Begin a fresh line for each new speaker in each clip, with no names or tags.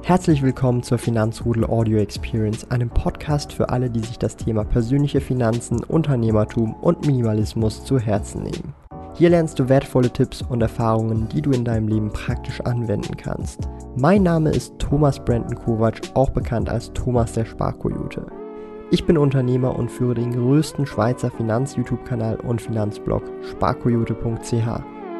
Herzlich willkommen zur Finanzrudel Audio Experience, einem Podcast für alle, die sich das Thema persönliche Finanzen, Unternehmertum und Minimalismus zu Herzen nehmen. Hier lernst du wertvolle Tipps und Erfahrungen, die du in deinem Leben praktisch anwenden kannst. Mein Name ist Thomas Brandon Kovac, auch bekannt als Thomas der Sparkoyote. Ich bin Unternehmer und führe den größten Schweizer Finanz-YouTube-Kanal und Finanzblog sparkoyote.ch.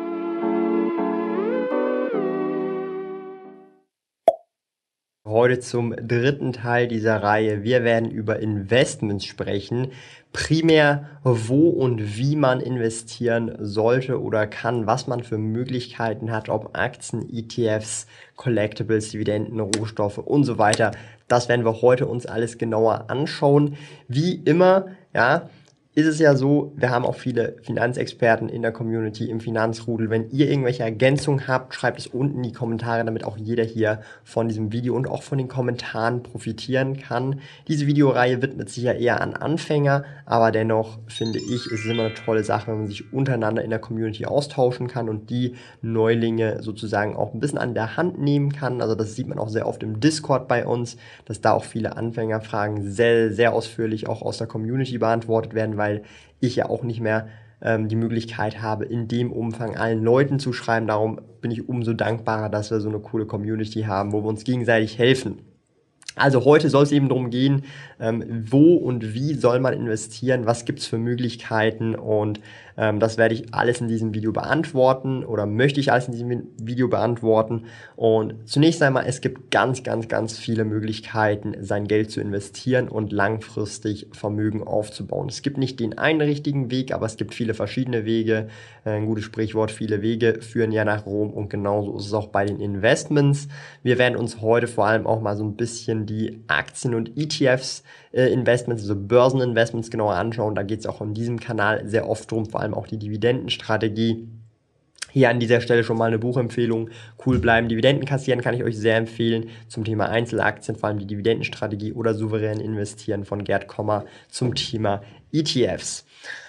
Heute zum dritten Teil dieser Reihe. Wir werden über Investments sprechen. Primär, wo und wie man investieren sollte oder kann, was man für Möglichkeiten hat, ob Aktien, ETFs, Collectibles, Dividenden, Rohstoffe und so weiter. Das werden wir heute uns alles genauer anschauen. Wie immer, ist es ja so, wir haben auch viele Finanzexperten in der Community, im Finanzrudel. Wenn ihr irgendwelche Ergänzungen habt, schreibt es unten in die Kommentare, damit auch jeder hier von diesem Video und auch von den Kommentaren profitieren kann. Diese Videoreihe widmet sich ja eher an Anfänger, aber dennoch finde ich, ist es immer eine tolle Sache, wenn man sich untereinander in der Community austauschen kann und die Neulinge sozusagen auch ein bisschen an der Hand nehmen kann. Also das sieht man auch sehr oft im Discord bei uns, dass da auch viele Anfängerfragen sehr, sehr ausführlich auch aus der Community beantwortet werden, weil ich ja auch nicht mehr die Möglichkeit habe, in dem Umfang allen Leuten zu schreiben. Darum bin ich umso dankbarer, dass wir so eine coole Community haben, wo wir uns gegenseitig helfen. Also heute soll es eben darum gehen, wo und wie soll man investieren, was gibt's für Möglichkeiten, und das werde ich alles in diesem Video beantworten oder möchte ich alles in diesem Video beantworten. Und zunächst einmal, es gibt ganz, ganz, ganz viele Möglichkeiten, sein Geld zu investieren und langfristig Vermögen aufzubauen. Es gibt nicht den einen richtigen Weg, aber es gibt viele verschiedene Wege. Ein gutes Sprichwort, viele Wege führen ja nach Rom, und genauso ist es auch bei den Investments. Wir werden uns heute vor allem auch mal so ein bisschen die Aktien- und ETFs Investments, also Börseninvestments genauer anschauen. Da geht es auch in diesem Kanal sehr oft drum, vor allem auch die Dividendenstrategie. Hier an dieser Stelle schon mal eine Buchempfehlung. Cool bleiben, Dividenden kassieren kann ich euch sehr empfehlen. Zum Thema Einzelaktien, vor allem die Dividendenstrategie, oder souverän investieren von Gerd Kommer zum Thema ETFs.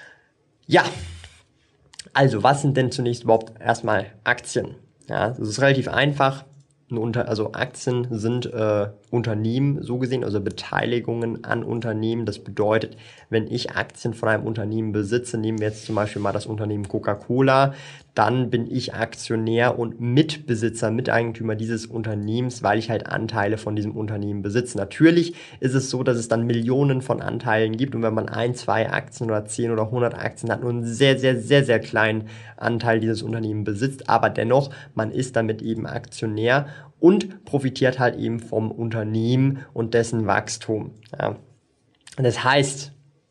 Ja, also was sind denn zunächst überhaupt erstmal Aktien? Ja, das ist relativ einfach. Also Aktien sind Unternehmen, so gesehen, also Beteiligungen an Unternehmen. Das bedeutet, wenn ich Aktien von einem Unternehmen besitze, nehmen wir jetzt zum Beispiel mal das Unternehmen Coca-Cola, dann bin ich Aktionär und Mitbesitzer, Miteigentümer dieses Unternehmens, weil ich halt Anteile von diesem Unternehmen besitze. Natürlich ist es so, dass es dann Millionen von Anteilen gibt, und wenn man 1, 2 Aktien oder 10 oder 100 Aktien hat, nur einen sehr, sehr, sehr, sehr kleinen Anteil dieses Unternehmens besitzt, aber dennoch, man ist damit eben Aktionär und profitiert halt eben vom Unternehmen und dessen Wachstum. Ja. Das heißt,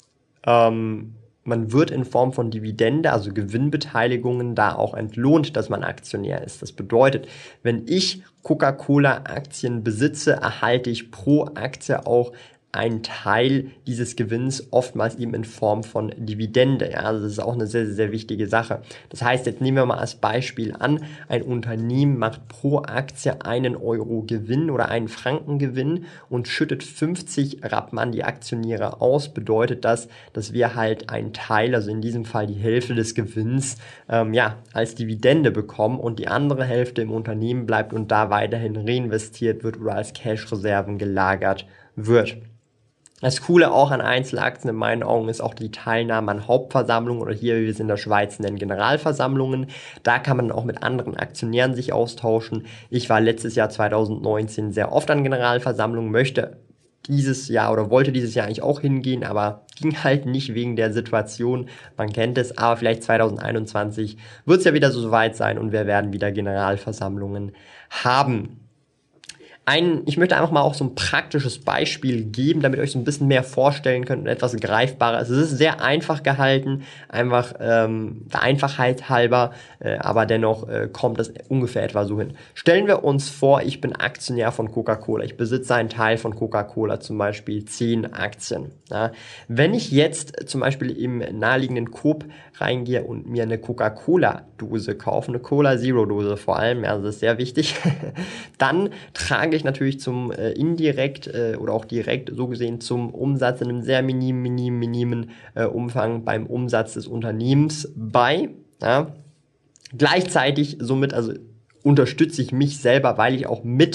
man wird in Form von Dividende, also Gewinnbeteiligungen, da auch entlohnt, dass man Aktionär ist. Das bedeutet, wenn ich Coca-Cola-Aktien besitze, erhalte ich pro Aktie auch einen Teil dieses Gewinns, oftmals eben in Form von Dividende. Ja, also das ist auch eine sehr, sehr, sehr wichtige Sache. Das heißt, jetzt nehmen wir mal als Beispiel an, ein Unternehmen macht pro Aktie 1 Euro Gewinn oder 1 Franken Gewinn und schüttet 50 Rappen an die Aktionäre aus. Bedeutet das, dass wir halt einen Teil, also in diesem Fall die Hälfte des Gewinns, als Dividende bekommen, und die andere Hälfte im Unternehmen bleibt und da weiterhin reinvestiert wird oder als Cash-Reserven gelagert wird. Das Coole auch an Einzelaktien in meinen Augen ist auch die Teilnahme an Hauptversammlungen, oder hier, wie wir es in der Schweiz nennen, Generalversammlungen. Da kann man auch mit anderen Aktionären sich austauschen. Ich war letztes Jahr 2019 sehr oft an Generalversammlungen, wollte dieses Jahr eigentlich auch hingehen, aber ging halt nicht wegen der Situation. Man kennt es, aber vielleicht 2021 wird es ja wieder so weit sein und wir werden wieder Generalversammlungen haben. Ich möchte einfach mal auch so ein praktisches Beispiel geben, damit ihr euch so ein bisschen mehr vorstellen könnt und etwas greifbarer. Es ist sehr einfach gehalten, einfach der Einfachheit halber, aber dennoch kommt es ungefähr etwa so hin. Stellen wir uns vor, ich bin Aktionär von Coca-Cola. Ich besitze einen Teil von Coca-Cola, zum Beispiel 10 Aktien. Ja. Wenn ich jetzt zum Beispiel im naheliegenden Coop reingehe und mir eine Coca-Cola-Dose kaufe, eine Cola-Zero-Dose vor allem, also das ist sehr wichtig, dann trage ich natürlich zum indirekt oder auch direkt so gesehen zum Umsatz in einem sehr minimen Umfang beim Umsatz des Unternehmens bei. Ja. Gleichzeitig somit also unterstütze ich mich selber, weil ich auch mit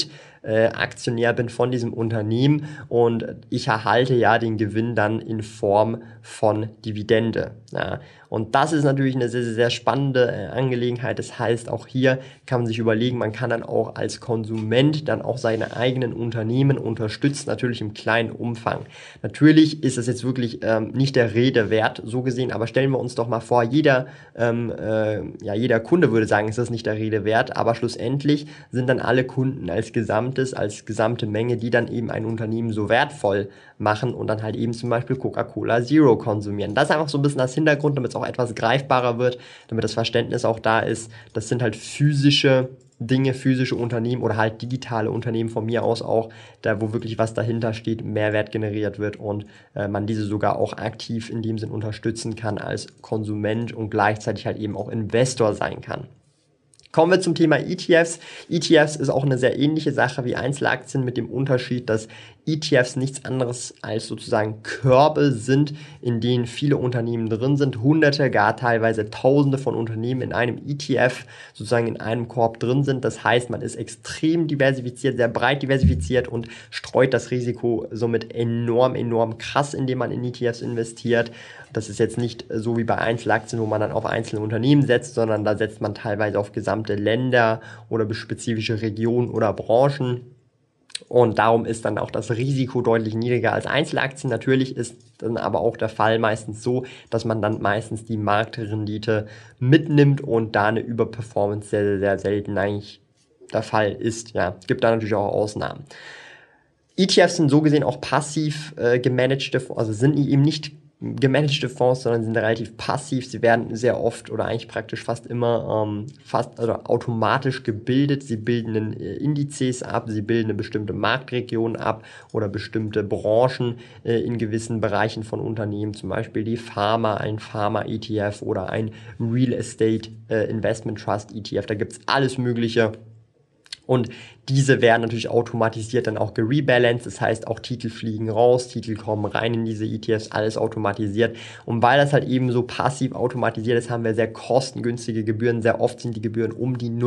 Aktionär bin von diesem Unternehmen und ich erhalte ja den Gewinn dann in Form von Dividende. Ja. Und das ist natürlich eine sehr, sehr, sehr spannende Angelegenheit. Das heißt, auch hier kann man sich überlegen, man kann dann auch als Konsument dann auch seine eigenen Unternehmen unterstützen, natürlich im kleinen Umfang. Natürlich ist es jetzt wirklich nicht der Rede wert, so gesehen, aber stellen wir uns doch mal vor, jeder Kunde würde sagen, es ist nicht der Rede wert, aber schlussendlich sind dann alle Kunden als Gesamtes, als gesamte Menge, die dann eben ein Unternehmen so wertvoll machen und dann halt eben zum Beispiel Coca-Cola Zero konsumieren. Das ist einfach so ein bisschen als Hintergrund, damit es auch etwas greifbarer wird, damit das Verständnis auch da ist. Das sind halt physische Dinge, physische Unternehmen oder halt digitale Unternehmen von mir aus auch, da wo wirklich was dahinter steht, Mehrwert generiert wird und man diese sogar auch aktiv in dem Sinn unterstützen kann als Konsument und gleichzeitig halt eben auch Investor sein kann. Kommen wir zum Thema ETFs. ETFs ist auch eine sehr ähnliche Sache wie Einzelaktien mit dem Unterschied, dass ETFs nichts anderes als sozusagen Körbe sind, in denen viele Unternehmen drin sind. Hunderte, gar teilweise Tausende von Unternehmen in einem ETF sozusagen in einem Korb drin sind. Das heißt, man ist extrem diversifiziert, sehr breit diversifiziert und streut das Risiko somit enorm, enorm krass, indem man in ETFs investiert. Das ist jetzt nicht so wie bei Einzelaktien, wo man dann auf einzelne Unternehmen setzt, sondern da setzt man teilweise auf gesamte Länder oder spezifische Regionen oder Branchen. Und darum ist dann auch das Risiko deutlich niedriger als Einzelaktien. Natürlich ist dann aber auch der Fall meistens so, dass man dann meistens die Marktrendite mitnimmt und da eine Überperformance sehr, sehr, sehr selten eigentlich der Fall ist. Ja, es gibt da natürlich auch Ausnahmen. ETFs sind so gesehen auch passiv gemanagte, also sind eben nicht gemanagte Fonds, sondern sind relativ passiv. Sie werden sehr oft oder eigentlich praktisch fast immer automatisch gebildet. Sie bilden Indizes ab, sie bilden eine bestimmte Marktregion ab oder bestimmte Branchen in gewissen Bereichen von Unternehmen, zum Beispiel die Pharma, ein Pharma-ETF oder ein Real Estate Investment Trust ETF. Da gibt's alles Mögliche. Und diese werden natürlich automatisiert dann auch gerebalanced, das heißt auch Titel fliegen raus, Titel kommen rein in diese ETFs, alles automatisiert. Und weil das halt eben so passiv automatisiert ist, haben wir sehr kostengünstige Gebühren. Sehr oft sind die Gebühren um die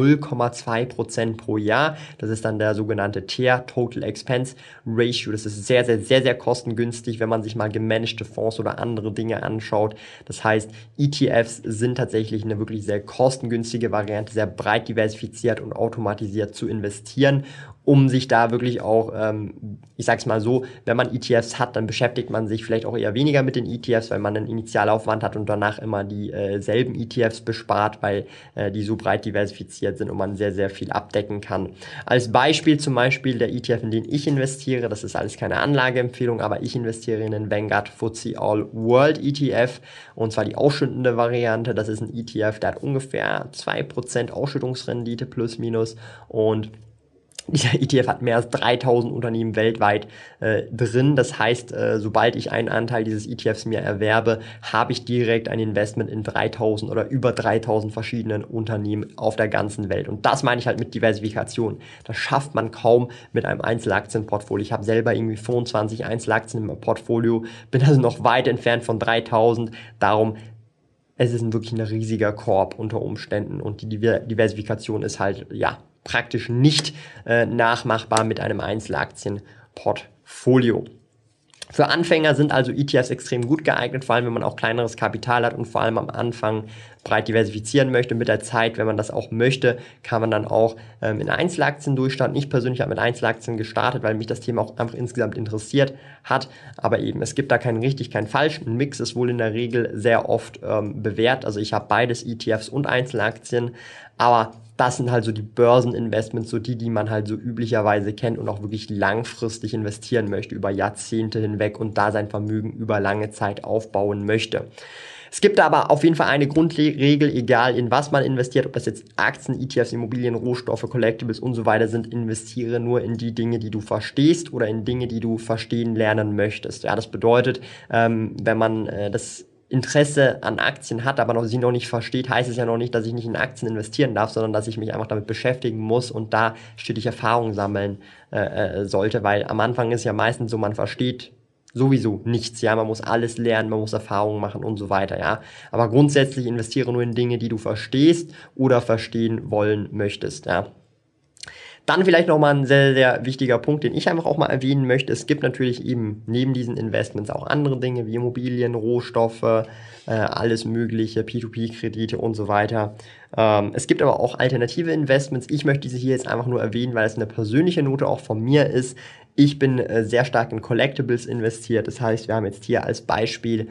0,2% pro Jahr. Das ist dann der sogenannte TER, Total Expense Ratio. Das ist sehr, sehr, sehr, sehr kostengünstig, wenn man sich mal gemanagte Fonds oder andere Dinge anschaut. Das heißt, ETFs sind tatsächlich eine wirklich sehr kostengünstige Variante, sehr breit diversifiziert und automatisiert zu investieren, um sich da wirklich auch, ich sag's mal so, wenn man ETFs hat, dann beschäftigt man sich vielleicht auch eher weniger mit den ETFs, weil man einen Initialaufwand hat und danach immer die selben ETFs bespart, weil die so breit diversifiziert sind und man sehr, sehr viel abdecken kann. Als Beispiel zum Beispiel der ETF, in den ich investiere, das ist alles keine Anlageempfehlung, aber ich investiere in den Vanguard FTSE All World ETF und zwar die ausschüttende Variante. Das ist ein ETF, der hat ungefähr 2% Ausschüttungsrendite plus minus und dieser ETF hat mehr als 3000 Unternehmen weltweit drin. Das heißt, sobald ich einen Anteil dieses ETFs mir erwerbe, habe ich direkt ein Investment in 3000 oder über 3000 verschiedenen Unternehmen auf der ganzen Welt. Und das meine ich halt mit Diversifikation. Das schafft man kaum mit einem Einzelaktienportfolio. Ich habe selber irgendwie 25 Einzelaktien im Portfolio, bin also noch weit entfernt von 3000. Darum es ist wirklich ein riesiger Korb unter Umständen und die Diversifikation ist halt, ja, praktisch nicht nachmachbar mit einem Einzelaktienportfolio. Für Anfänger sind also ETFs extrem gut geeignet, vor allem wenn man auch kleineres Kapital hat und vor allem am Anfang breit diversifizieren möchte. Mit der Zeit, wenn man das auch möchte, kann man dann auch in Einzelaktien durchstarten. Ich persönlich habe mit Einzelaktien gestartet, weil mich das Thema auch einfach insgesamt interessiert hat. Aber eben, es gibt da keinen richtig, keinen falsch. Ein Mix ist wohl in der Regel sehr oft bewährt. Also ich habe beides, ETFs und Einzelaktien. Aber das sind halt so die Börseninvestments, so die man halt so üblicherweise kennt und auch wirklich langfristig investieren möchte, über Jahrzehnte hinweg und da sein Vermögen über lange Zeit aufbauen möchte. Es gibt aber auf jeden Fall eine Grundregel, egal in was man investiert, ob das jetzt Aktien, ETFs, Immobilien, Rohstoffe, Collectibles und so weiter sind, investiere nur in die Dinge, die du verstehst oder in Dinge, die du verstehen lernen möchtest. Ja, das bedeutet, wenn man das Interesse an Aktien hat, aber sie noch nicht versteht, heißt es ja noch nicht, dass ich nicht in Aktien investieren darf, sondern dass ich mich einfach damit beschäftigen muss und da stetig Erfahrung sammeln sollte, weil am Anfang ist ja meistens so, man versteht sowieso nichts, ja, man muss alles lernen, man muss Erfahrungen machen und so weiter, ja, aber grundsätzlich investiere nur in Dinge, die du verstehst oder verstehen wollen möchtest, ja. Dann vielleicht nochmal ein sehr, sehr wichtiger Punkt, den ich einfach auch mal erwähnen möchte. Es gibt natürlich eben neben diesen Investments auch andere Dinge wie Immobilien, Rohstoffe, alles mögliche, P2P-Kredite und so weiter. Es gibt aber auch alternative Investments. Ich möchte diese hier jetzt einfach nur erwähnen, weil es eine persönliche Note auch von mir ist. Ich bin sehr stark in Collectibles investiert. Das heißt, wir haben jetzt hier als Beispiel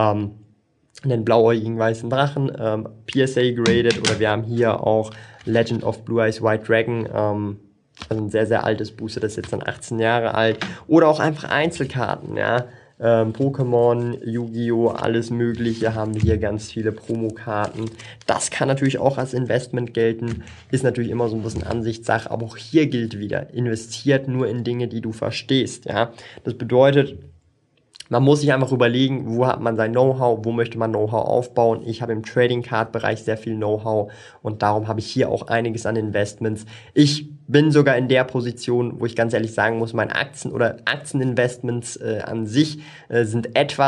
einen blauäugigen weißen Drachen, PSA graded, oder wir haben hier auch Legend of Blue Eyes White Dragon, also ein sehr, sehr altes Booster, das ist jetzt dann 18 Jahre alt, oder auch einfach Einzelkarten, ja, Pokémon, Yu-Gi-Oh!, alles mögliche, haben wir hier ganz viele Promokarten. Das kann natürlich auch als Investment gelten, ist natürlich immer so ein bisschen Ansichtssache, aber auch hier gilt wieder, investiert nur in Dinge, die du verstehst, ja. Das bedeutet, man muss sich einfach überlegen, wo hat man sein Know-how, wo möchte man Know-how aufbauen. Ich habe im Trading-Card-Bereich sehr viel Know-how und darum habe ich hier auch einiges an Investments. Ich bin sogar in der Position, wo ich ganz ehrlich sagen muss, meine Aktien oder Aktieninvestments an sich sind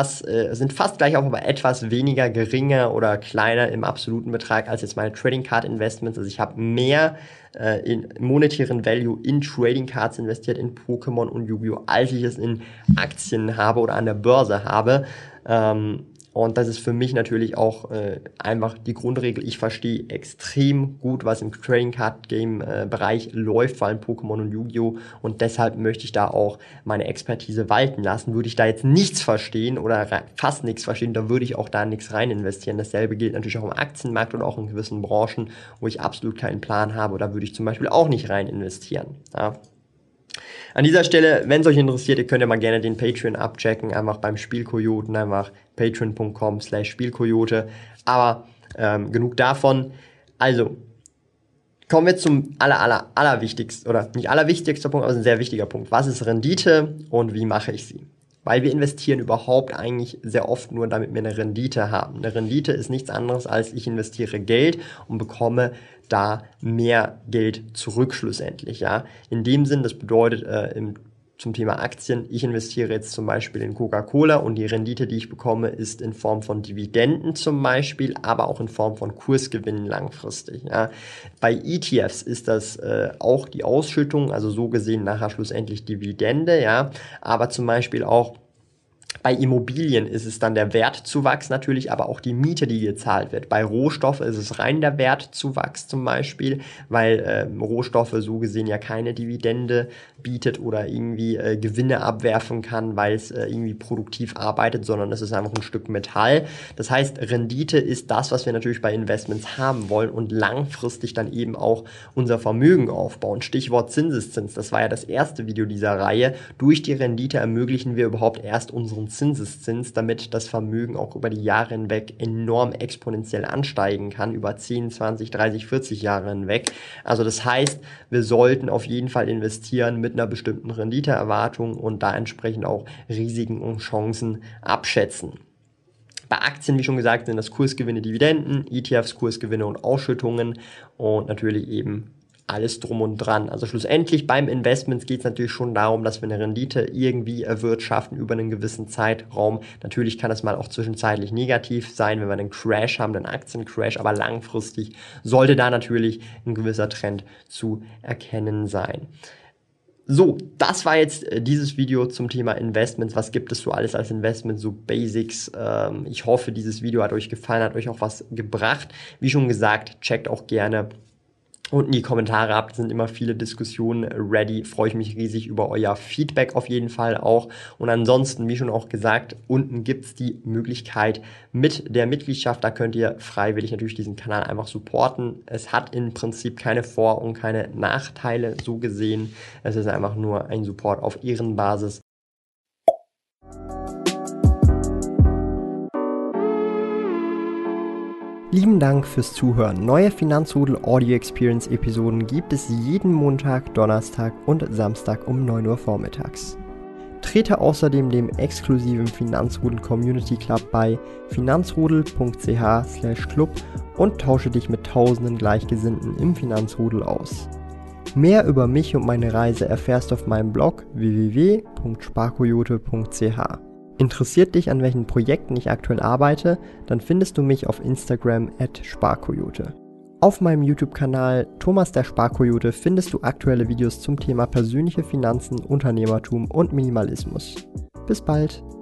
fast gleich auf, aber etwas weniger geringer oder kleiner im absoluten Betrag als jetzt meine Trading-Card-Investments. Also ich habe mehr in monetären Value in Trading Cards investiert, in Pokémon und Yu-Gi-Oh!, als ich es in Aktien habe oder an der Börse habe. Und das ist für mich natürlich auch einfach die Grundregel. Ich verstehe extrem gut, was im Trading Card Game Bereich läuft, vor allem Pokémon und Yu-Gi-Oh! Und deshalb möchte ich da auch meine Expertise walten lassen. Würde ich da jetzt nichts verstehen oder fast nichts verstehen, dann würde ich auch da nichts rein investieren. Dasselbe gilt natürlich auch im Aktienmarkt oder auch in gewissen Branchen, wo ich absolut keinen Plan habe. Da würde ich zum Beispiel auch nicht rein investieren. Ja. An dieser Stelle, wenn es euch interessiert, ihr könnt ja mal gerne den Patreon abchecken, einfach beim Spielkojoten, einfach patreon.com/Spielkojote. Aber genug davon. Also, kommen wir zum allerwichtigsten, oder nicht allerwichtigster Punkt, aber ein sehr wichtiger Punkt. Was ist Rendite und wie mache ich sie? Weil wir investieren überhaupt eigentlich sehr oft nur, damit wir eine Rendite haben. Eine Rendite ist nichts anderes, als ich investiere Geld und bekomme da mehr Geld zurück schlussendlich. Ja? In dem Sinn, das bedeutet zum Thema Aktien, ich investiere jetzt zum Beispiel in Coca-Cola und die Rendite, die ich bekomme, ist in Form von Dividenden zum Beispiel, aber auch in Form von Kursgewinnen langfristig. Ja. Bei ETFs ist das auch die Ausschüttung, also so gesehen nachher schlussendlich Dividende, ja, aber zum Beispiel auch bei Immobilien ist es dann der Wertzuwachs natürlich, aber auch die Miete, die gezahlt wird. Bei Rohstoffen ist es rein der Wertzuwachs zum Beispiel, weil Rohstoffe so gesehen ja keine Dividende bietet oder irgendwie Gewinne abwerfen kann, weil es irgendwie produktiv arbeitet, sondern es ist einfach ein Stück Metall. Das heißt, Rendite ist das, was wir natürlich bei Investments haben wollen und langfristig dann eben auch unser Vermögen aufbauen. Stichwort Zinseszins, das war ja das erste Video dieser Reihe. Durch die Rendite ermöglichen wir überhaupt erst unseren Zinseszins, damit das Vermögen auch über die Jahre hinweg enorm exponentiell ansteigen kann, über 10, 20, 30, 40 Jahre hinweg. Also das heißt, wir sollten auf jeden Fall investieren mit einer bestimmten Renditeerwartung und da entsprechend auch Risiken und Chancen abschätzen. Bei Aktien, wie schon gesagt, sind das Kursgewinne, Dividenden, ETFs, Kursgewinne und Ausschüttungen und natürlich eben alles drum und dran. Also schlussendlich beim Investments geht es natürlich schon darum, dass wir eine Rendite irgendwie erwirtschaften über einen gewissen Zeitraum. Natürlich kann es mal auch zwischenzeitlich negativ sein, wenn wir einen Crash haben, einen Aktiencrash, aber langfristig sollte da natürlich ein gewisser Trend zu erkennen sein. So, das war jetzt dieses Video zum Thema Investments. Was gibt es so alles als Investment, so Basics. Ich hoffe, dieses Video hat euch gefallen, hat euch auch was gebracht. Wie schon gesagt, checkt auch gerne unten die Kommentare ab, sind immer viele Diskussionen ready, freue ich mich riesig über euer Feedback auf jeden Fall auch. Und ansonsten, wie schon auch gesagt, unten gibt's die Möglichkeit mit der Mitgliedschaft, da könnt ihr freiwillig natürlich diesen Kanal einfach supporten. Es hat im Prinzip keine Vor- und keine Nachteile so gesehen, es ist einfach nur ein Support auf Ehrenbasis. Lieben Dank fürs Zuhören. Neue Finanzrudel Audio Experience Episoden gibt es jeden Montag, Donnerstag und Samstag um 9 Uhr vormittags. Trete außerdem dem exklusiven Finanzrudel Community Club bei finanzrudel.ch/club und tausche dich mit tausenden Gleichgesinnten im Finanzrudel aus. Mehr über mich und meine Reise erfährst du auf meinem Blog www.sparkojote.ch. Interessiert dich, an welchen Projekten ich aktuell arbeite, dann findest du mich auf Instagram @sparkojote. Auf meinem YouTube-Kanal Thomas der Sparkoyote findest du aktuelle Videos zum Thema persönliche Finanzen, Unternehmertum und Minimalismus. Bis bald!